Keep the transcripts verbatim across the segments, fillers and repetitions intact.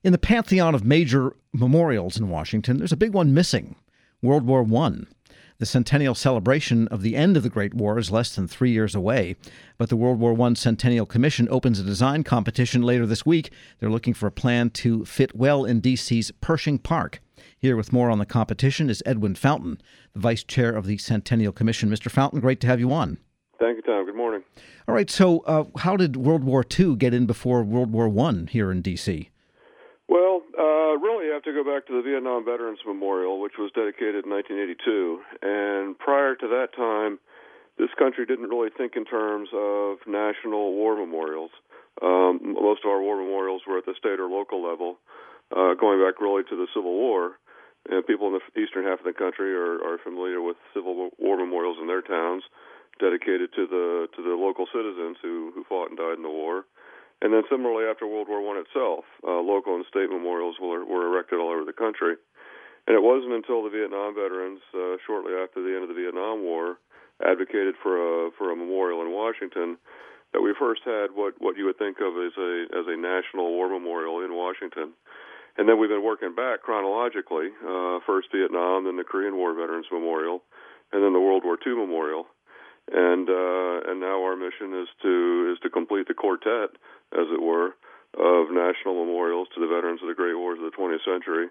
In the pantheon of major memorials in Washington, there's a big one missing, World War One. The centennial celebration of the end of the Great War is less than three years away, but the World War One Centennial Commission opens a design competition later this week. They're looking for a plan to fit well in D C's Pershing Park. Here with more on the competition is Edwin Fountain, the vice chair of the Centennial Commission. Mister Fountain, great to have you on. Thank you, Tom. Good morning. All right, so uh, how did World War Two get in before World War One here in D C? Well, uh, really you have to go back to the Vietnam Veterans Memorial, which was dedicated in nineteen eighty-two. And prior to that time, this country didn't really think in terms of national war memorials. Um, most of our war memorials were at the state or local level, uh, going back really to the Civil War. And people in the eastern half of the country are, are familiar with Civil War memorials in their towns, dedicated to the to the local citizens who, who fought and died in the war. And then similarly, after World War One itself, uh, local and state memorials were, were erected all over the country. And it wasn't until the Vietnam veterans, uh, shortly after the end of the Vietnam War, advocated for a for a memorial in Washington, that we first had what, what you would think of as a as a national war memorial in Washington. And then we've been working back chronologically, uh, first Vietnam, then the Korean War Veterans Memorial, and then the World War Two Memorial. And uh, and now our mission is to is to complete the quartet, as it were, of national memorials to the veterans of the Great Wars of the twentieth century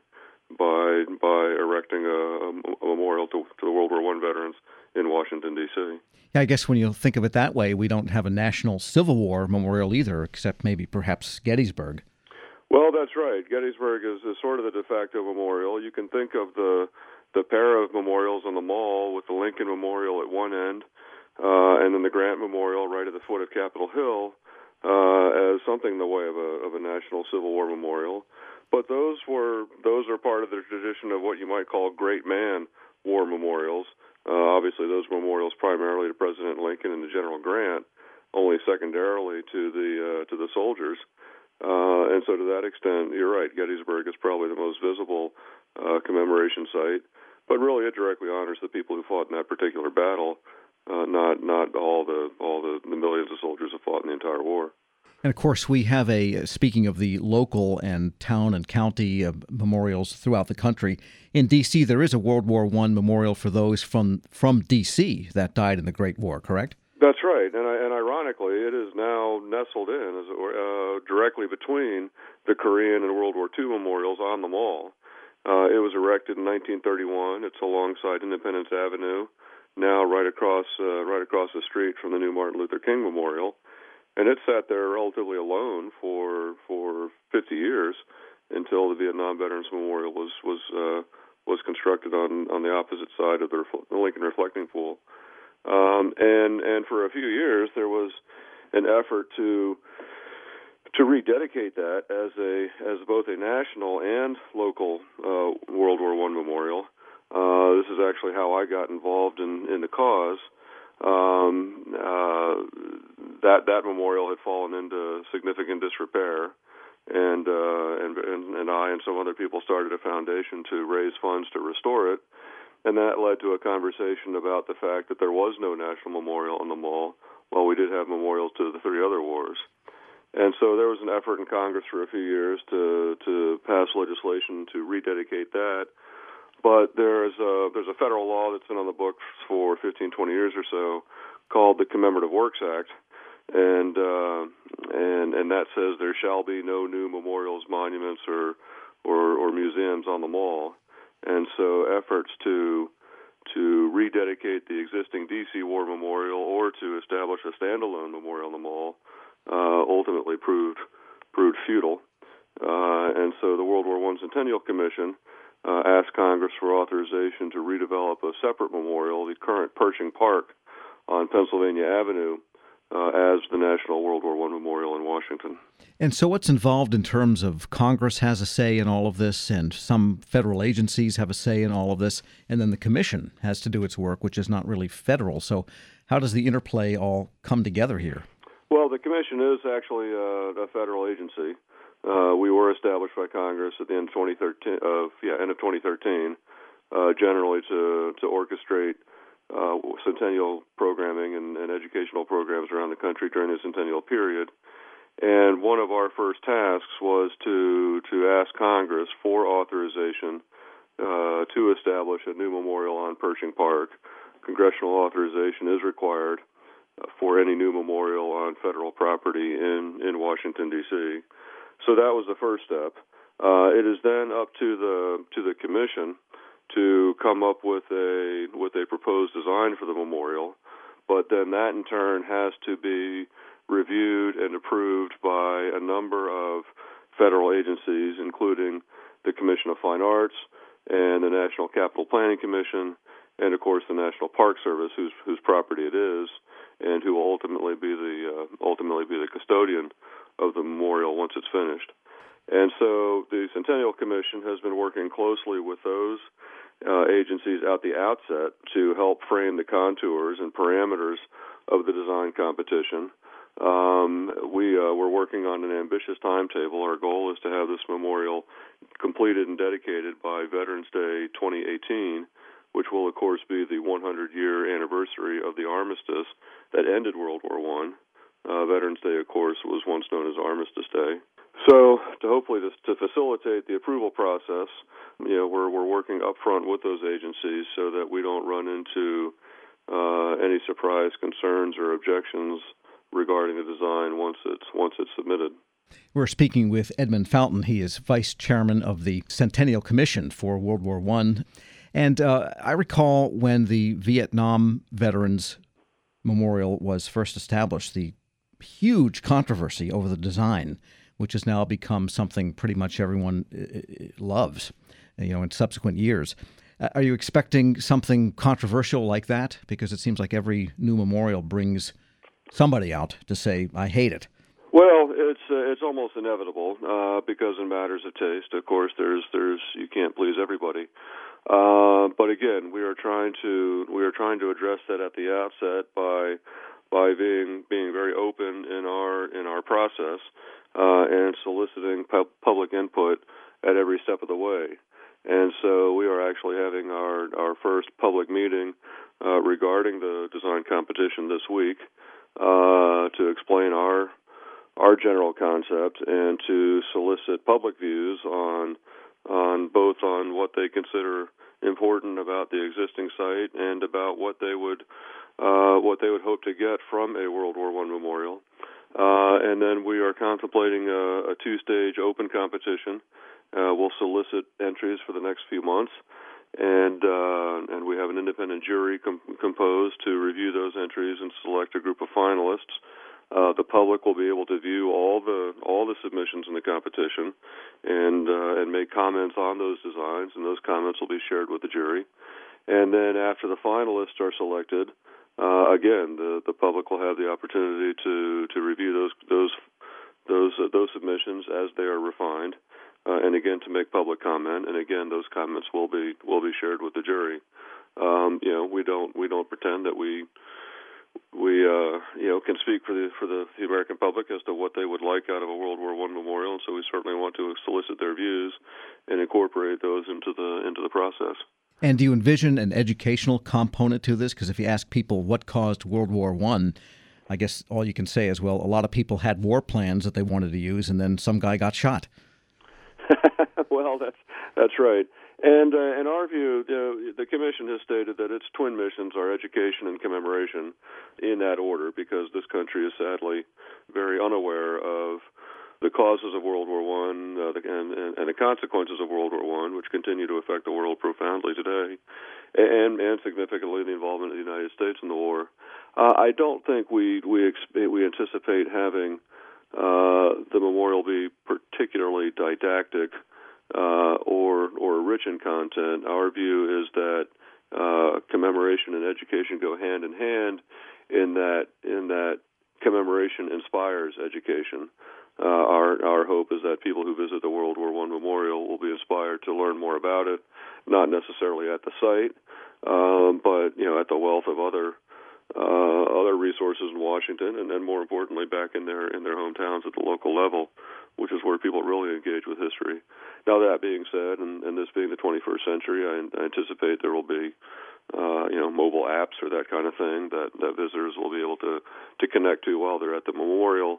by by erecting a, a memorial to, to the World War One veterans in Washington, D C. Yeah, I guess when you think of it that way, we don't have a national Civil War memorial either, except maybe perhaps Gettysburg. Well, that's right. Gettysburg is, is sort of the de facto memorial. You can think of the the pair of memorials on the Mall with the Lincoln Memorial at one end, Uh, and then the Grant Memorial right at the foot of Capitol Hill uh, as something in the way of a, of a national Civil War memorial. But those were those are part of the tradition of what you might call great man war memorials. Uh, obviously, those memorials primarily to President Lincoln and to General Grant, only secondarily to the uh, to the soldiers. Uh, and so, to that extent, you're right. Gettysburg is probably the most visible uh, commemoration site, but really, it directly honors the people who fought in that particular battle. Uh, not not all the all the, the millions of soldiers who fought in the entire war. And of course, we have a, speaking of the local and town and county uh, memorials throughout the country, in D C there is a World War One memorial for those from from D C that died in the Great War, correct? That's right, and, and ironically, it is now nestled in, as it were, uh, directly between the Korean and World War Two memorials on the Mall. Uh, it was erected in nineteen thirty-one. It's alongside Independence Avenue, now right across uh, right across the street from the new Martin Luther King Memorial, and it sat there relatively alone for for fifty years until the Vietnam Veterans Memorial was was uh, was constructed on, on the opposite side of the, Refle- the Lincoln Reflecting Pool, um, and and for a few years there was an effort to to rededicate that as a as both a national and local uh, World War One memorial. Uh, this is actually how I got involved in, in the cause. Um, uh, that that memorial had fallen into significant disrepair, and, uh, and and and I and some other people started a foundation to raise funds to restore it, and that led to a conversation about the fact that there was no national memorial on the Mall, while we did have memorials to the three other wars. And so there was an effort in Congress for a few years to to pass legislation to rededicate that. But there's a, there's a federal law that's been on the books for fifteen, twenty years or so called the Commemorative Works Act, and uh, and and that says there shall be no new memorials, monuments, or, or or museums on the Mall. And so efforts to to rededicate the existing D C War Memorial or to establish a standalone memorial on the Mall uh, ultimately proved proved futile. Uh, and so the World War One Centennial Commission Uh, asked Congress for authorization to redevelop a separate memorial, the current Pershing Park on Pennsylvania Avenue, uh, as the National World War One Memorial in Washington. And so what's involved in terms of Congress has a say in all of this, and some federal agencies have a say in all of this, and then the commission has to do its work, which is not really federal. So how does the interplay all come together here? Well, the commission is actually uh, a federal agency. Uh, we were established by Congress at the end of twenty thirteen, uh, yeah, end of twenty thirteen, uh, generally to to orchestrate uh, centennial programming and, and educational programs around the country during the centennial period. And one of our first tasks was to to ask Congress for authorization uh, to establish a new memorial on Pershing Park. Congressional authorization is required uh, for any new memorial on federal property in, in Washington, D C. So that was the first step. Uh, it is then up to the to the commission to come up with a with a proposed design for the memorial, but then that in turn has to be reviewed and approved by a number of federal agencies, including the Commission of Fine Arts and the National Capital Planning Commission, and of course the National Park Service, whose whose property it is, and who will ultimately be the uh, ultimately be the custodian of the memorial once it's finished. And so the Centennial Commission has been working closely with those uh, agencies at the outset to help frame the contours and parameters of the design competition. Um, we, uh, we're working on an ambitious timetable. Our goal is to have this memorial completed and dedicated by Veterans Day twenty eighteen, which will, of course, be the hundred-year anniversary of the armistice that ended World War One. Uh, Veterans Day, of course, was once known as Armistice Day. So, to hopefully to, to facilitate the approval process, you know, we're we're working up front with those agencies so that we don't run into uh, any surprise concerns or objections regarding the design once it's once it's submitted. We're speaking with Edmund Fountain. He is vice chairman of the Centennial Commission for World War One. And uh, I recall when the Vietnam Veterans Memorial was first established, the huge controversy over the design, which has now become something pretty much everyone loves, you know, in subsequent years. Are you expecting something controversial like that? Because it seems like every new memorial brings somebody out to say, I hate it. Well, it's uh, it's almost inevitable uh, because in matters of taste, of course, there's there's you can't please everybody. Uh, but again, we are trying to we are trying to address that at the outset by by being being very open in our in our process uh, and soliciting pu- public input at every step of the way. And so we are actually having our our first public meeting uh, regarding the design competition this week uh, to explain our our general concept and to solicit public views on on both on what they consider important about the existing site and about what they would uh, what they would hope to get from a World War One memorial. Uh, and then we are contemplating a, a two-stage open competition. Uh, we'll solicit entries for the next few months, and uh, and we have an independent jury com- composed to review those entries and select a group of finalists. Uh, the public will be able to view all the all the submissions in the competition and uh, and make comments on those designs, and those comments will be shared with the jury. And then after the finalists are selected, uh, again the, the public will have the opportunity to, to review those those those uh, those submissions as they are refined, uh, and again to make public comment. And again, those comments will be will be shared with the jury. Um, you know, we don't we don't pretend that we. We, uh, you know, can speak for the for the, the American public as to what they would like out of a World War One memorial, and so we certainly want to solicit their views and incorporate those into the into the process. And do you envision an educational component to this? Because if you ask people what caused World War One, I guess all you can say is, well, a lot of people had war plans that they wanted to use, and then some guy got shot. Well, that's that's right. And uh, in our view, you know, the Commission has stated that its twin missions are education and commemoration in that order, because this country is sadly very unaware of the causes of World War One uh, and, and, and the consequences of World War One, which continue to affect the world profoundly today, and, and significantly the involvement of the United States in the war. Uh, I don't think we we exp- we anticipate having uh, the memorial be particularly didactic Uh, or or rich in content. Our view is that uh, commemoration and education go hand in hand, in that in that commemoration inspires education. Uh, our our hope is that people who visit the World War One memorial will be inspired to learn more about it, not necessarily at the site, um, but you know at the wealth of other uh, other resources in Washington, and then more importantly back in their in their hometowns at the local level, which is where people really engage with history. Now, that being said, and, and this being the twenty-first century, I, I anticipate there will be, uh, you know, mobile apps or that kind of thing that, that visitors will be able to, to connect to while they're at the memorial,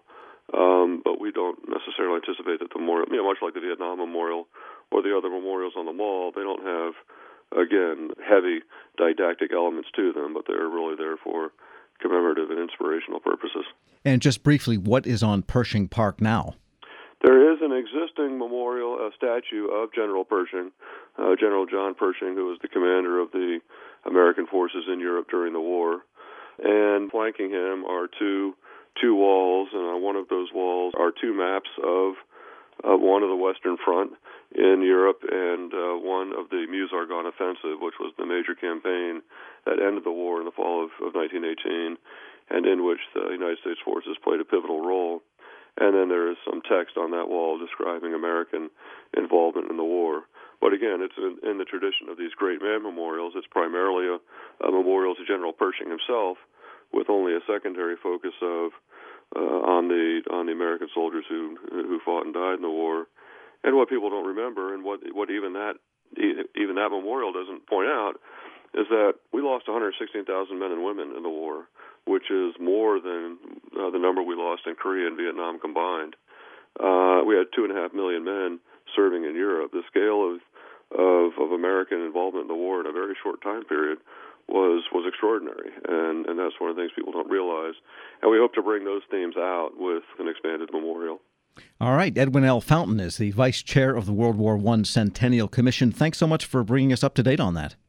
Um, but we don't necessarily anticipate that the memorial, you know, much like the Vietnam Memorial or the other memorials on the mall, they don't have, again, heavy didactic elements to them, but they're really there for commemorative and inspirational purposes. And just briefly, what is on Pershing Park now? There is an existing memorial, a statue of General Pershing, uh, General John Pershing, who was the commander of the American forces in Europe during the war. And flanking him are two two walls, and on one of those walls are two maps of uh, one of the Western Front in Europe and uh, one of the Meuse-Argonne Offensive, which was the major campaign that ended the war in the fall of, of nineteen eighteen, and in which the United States forces played a pivotal role. And then there is some text on that wall describing American involvement in the war. But again, it's in, in the tradition of these great man memorials. It's primarily a, a memorial to General Pershing himself, with only a secondary focus of uh, on the on the American soldiers who who fought and died in the war. And what people don't remember, and what what even that even that memorial doesn't point out, is that we lost one hundred sixteen thousand men and women in the war, which is more than uh, the number we lost in Korea and Vietnam combined. Uh, we had two and a half million men serving in Europe. The scale of, of of American involvement in the war in a very short time period was was extraordinary, and, and that's one of the things people don't realize. And we hope to bring those themes out with an expanded memorial. All right. Edwin L. Fountain is the Vice Chair of the World War One Centennial Commission. Thanks so much for bringing us up to date on that.